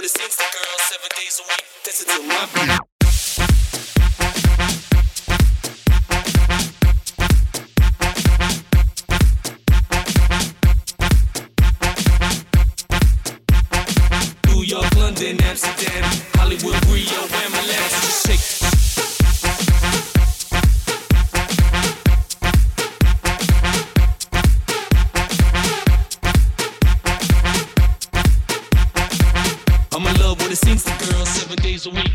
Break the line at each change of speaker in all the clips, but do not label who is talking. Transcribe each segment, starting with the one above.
with a 60 girl 7 days a week. Listen to my beat. New York, London, Amsterdam, Hollywood, Rio, and Milan. Just shake. I'm in love with a 60 girl 7 days a week.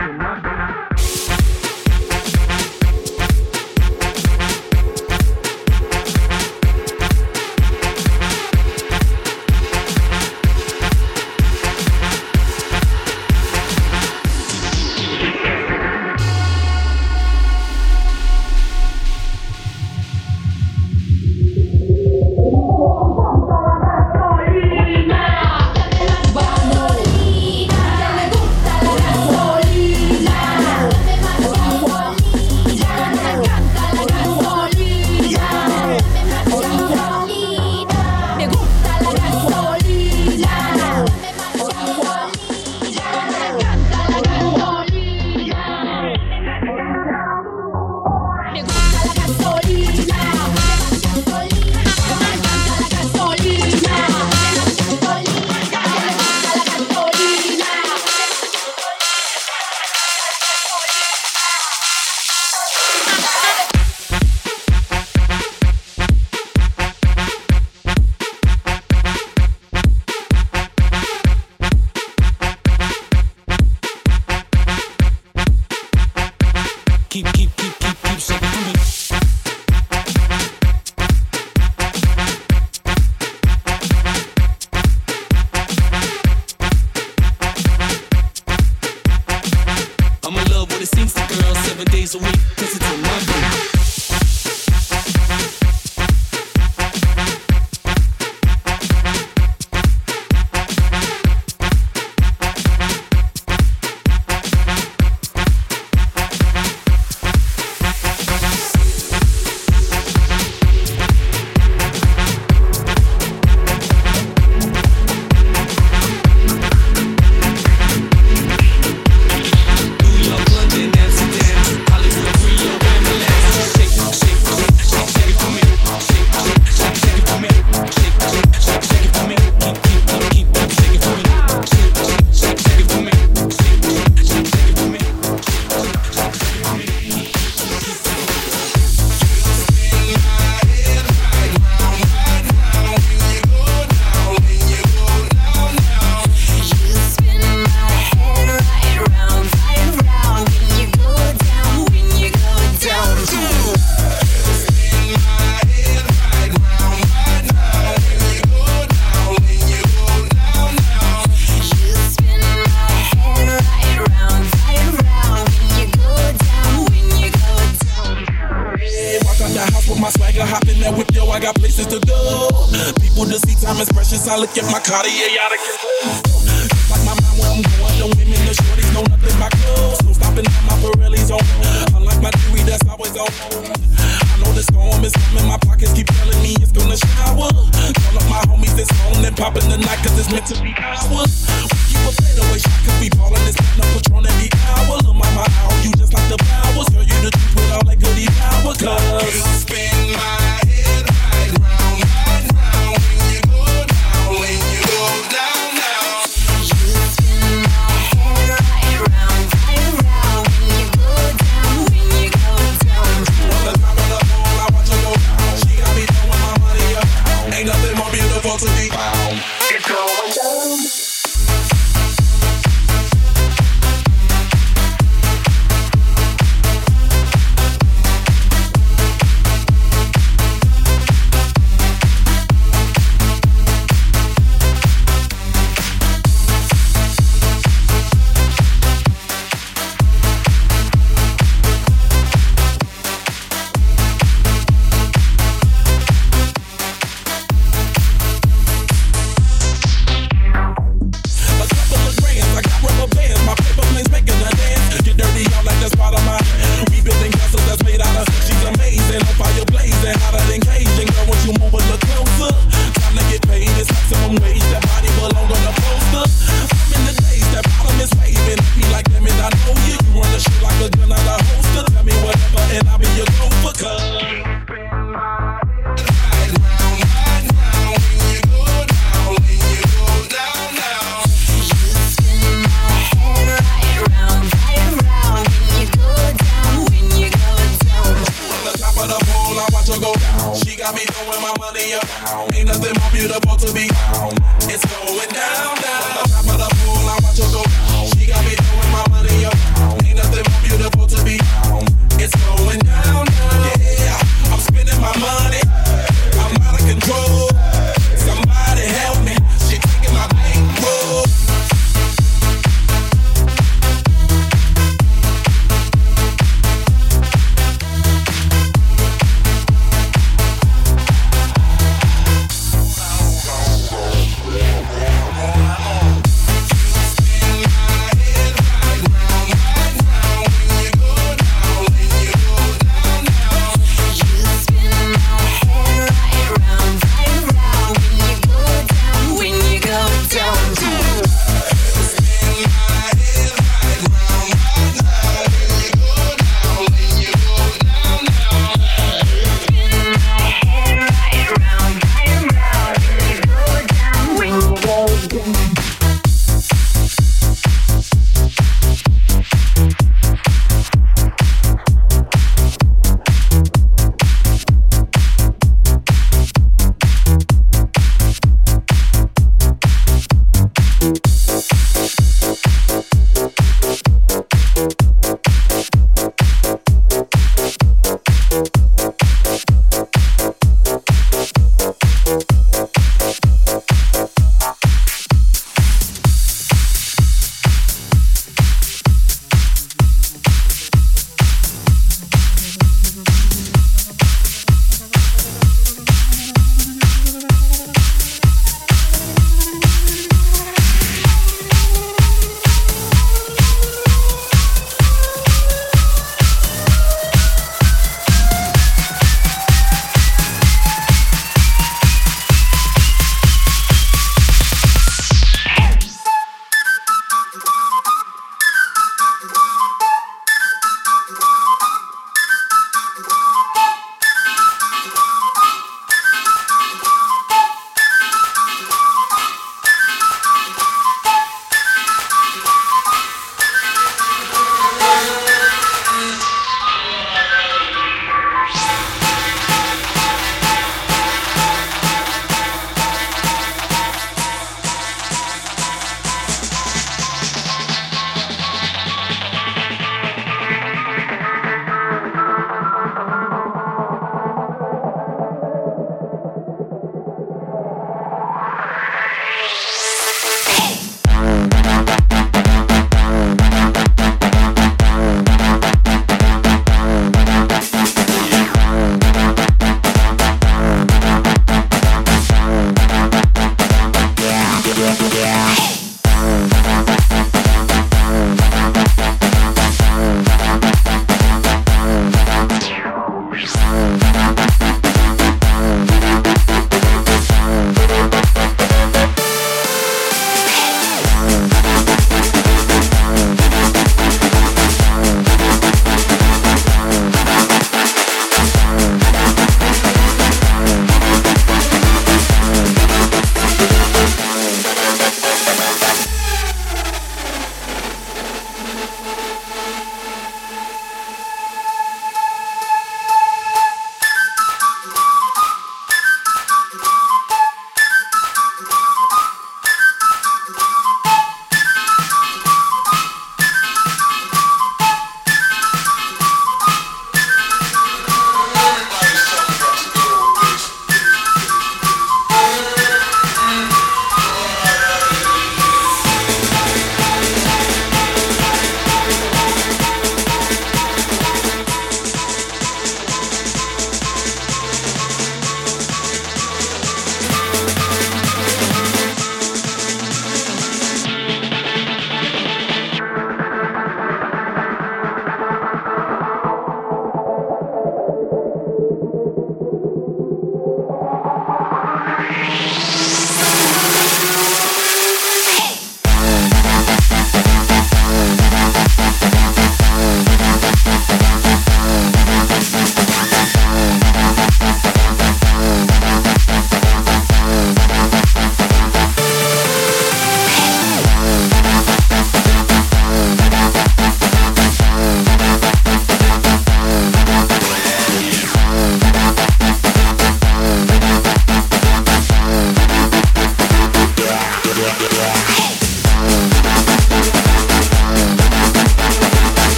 Keep shaking for me. I'm in love with a 60 girl 7 days a week. Listen to my beat. I look at my Cartier out of control. Like my mind where I'm going, the women, the shorties know nothing but clothes. No stopping at my Pirelli's on. Unlike my jewelry that's always on. I know the storm is coming, my pockets keep telling me it's gonna shower. Call up my homies that's on and popping the night cause it's meant to be ours. We keep a fadeaway shot cause we ballin' this platinum Patron every hour. Look mama out, you just like the powers. Girl, you the truth with all that goodie power cause you spin my head right round, right round. When you go down now, you spin my head right round, right round. When you go down, when you go down. On the top of the pole, I watch her go down. She got me throwing my money up. Ain't nothing more beautiful to be found. It's going down. throwing my money up. Ain't nothing more beautiful to be found. It's going down, down. From the top of the pool, I watch her go down. She got me throwing my money up. Ain't nothing more beautiful to be found. It's going down, down. Yeah, I'm spending my money. I'm out of control. Somebody help me. She taking my bankroll.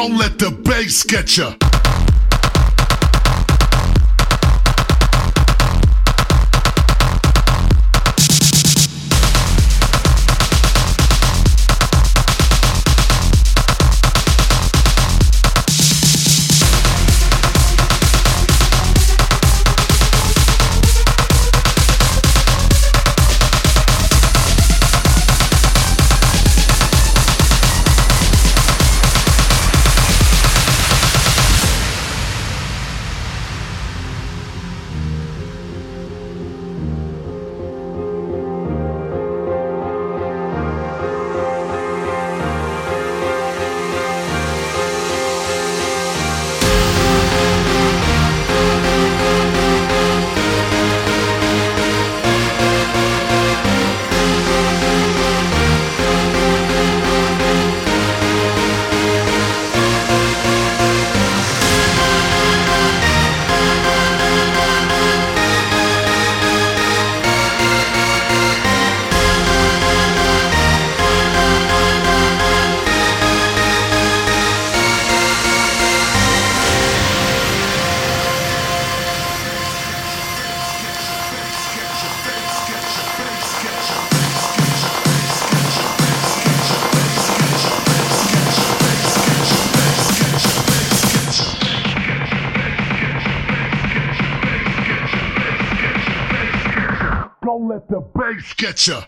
Don't let the bass get ya. Don't let the bass get ya.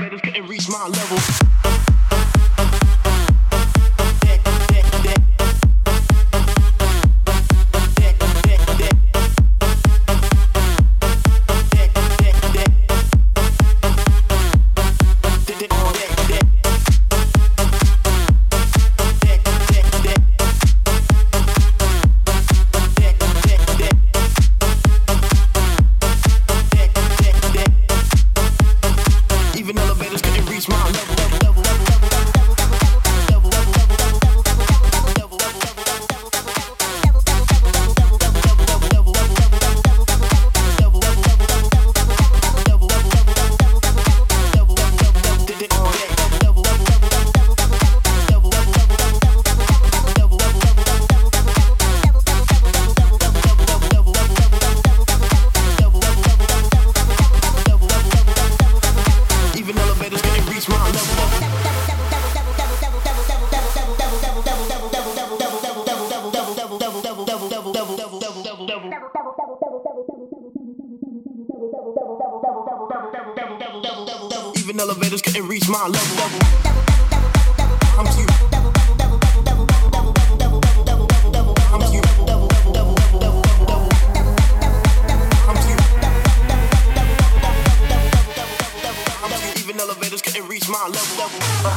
elevators couldn't reach my level. Even elevators couldn't reach my level. I'm cute. I'm cute. Even elevators couldn't reach my level.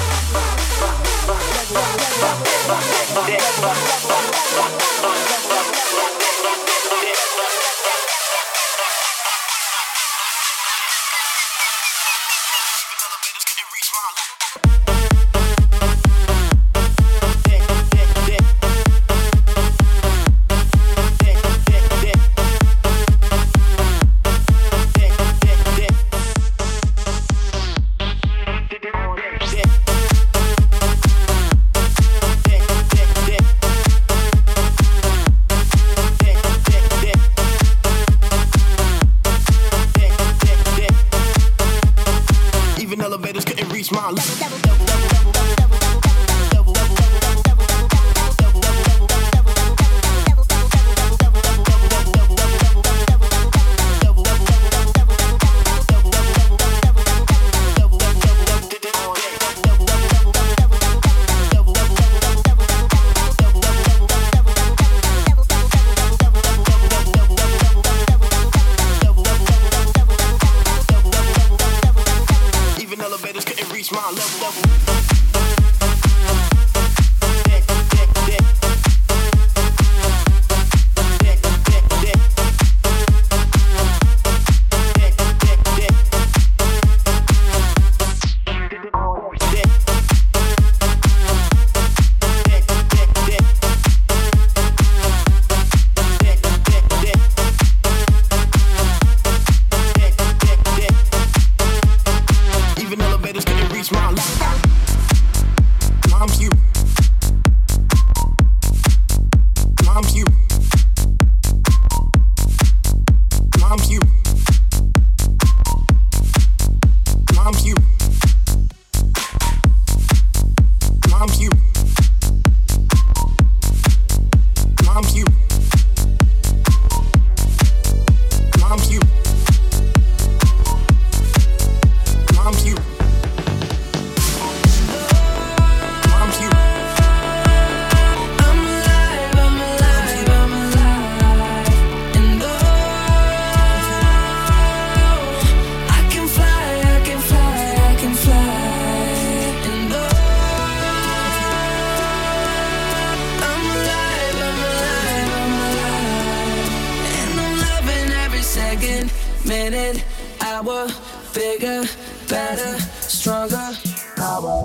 minute, hour, bigger, better, stronger, power.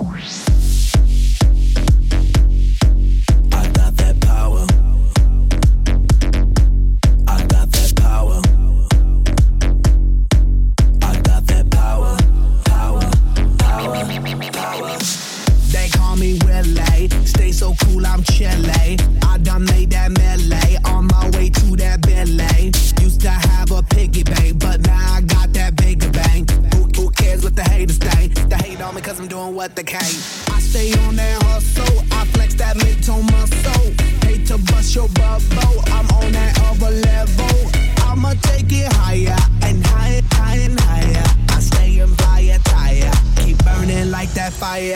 I got that power. I got that power. I got that power, power, power, power.
They call me Willie, stay so cool, I'm chilly. I done made that melee, on my way to that Billy. Used to have a piggy bank, but now I got that bigger bang. Who cares what the haters think? They hate on me cause I'm doing what they can. I stay on that hustle, I flex that mid-tone muscle. Hate to bust your bubble, I'm on that other level. I'ma take it higher and higher, higher and higher. I stay in fire tire, keep fire.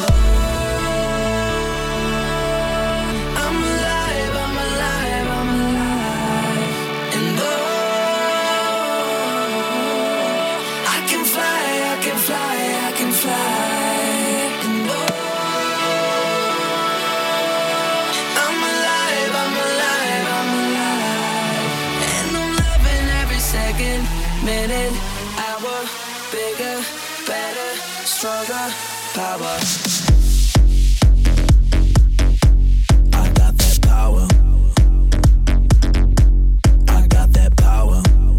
Minute, hour, bigger, better, stronger, power. I got that power. I got that power.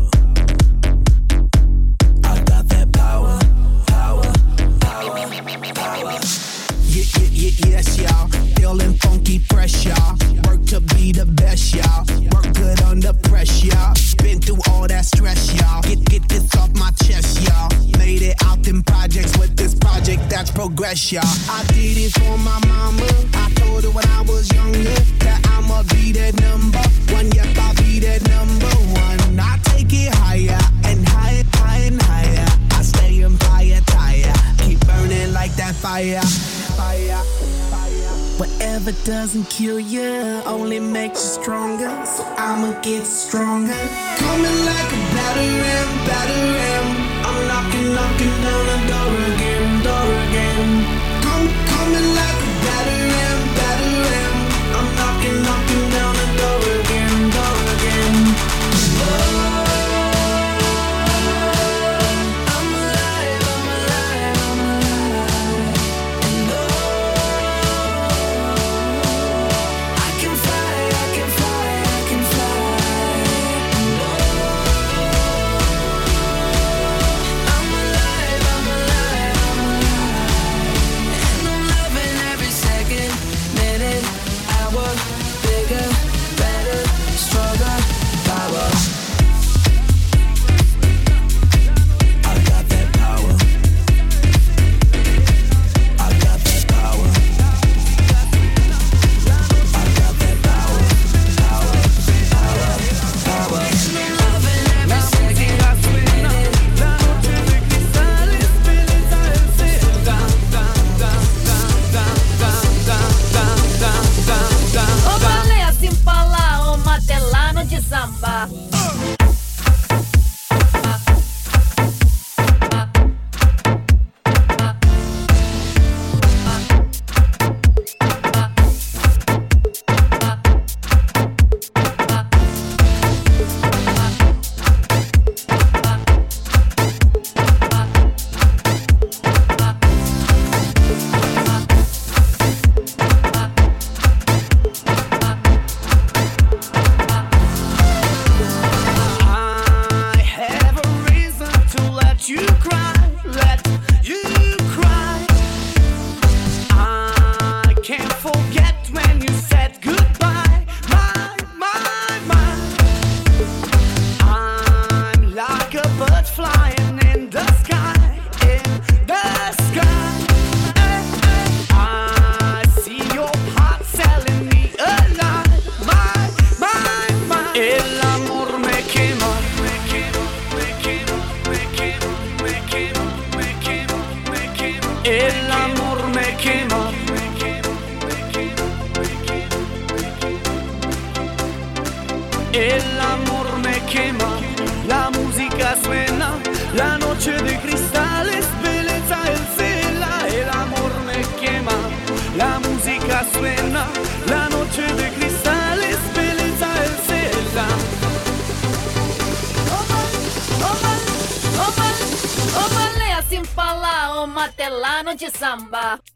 I got that power. Power, power, power.
Yes, y'all. Feeling funky, fresh, y'all. Work to be the best, y'all. Work good under pressure, y'all. Been through all that stress, y'all. Get this off my chest, y'all. Made it out in projects with this project that's progress, y'all. I did it for my mama. I told her when I was younger that I'ma be that number one. Yep, I'll be that number one. I take it higher and higher, higher and higher. I stay in fire, tire. Keep burning like that fire. Fire, fire. Whatever doesn't kill you only makes you stronger. So I'ma get stronger. Coming like a battering. I'm knocking down the door again. Coming like a battering. I'm knocking down the door again.
El amor me quema, la música suena, la noche de cristales, belleza el cela. El amor me quema, la música suena, la noche de cristales, belleza el cela.
Ô baleia, assim falar, ô matelano de samba.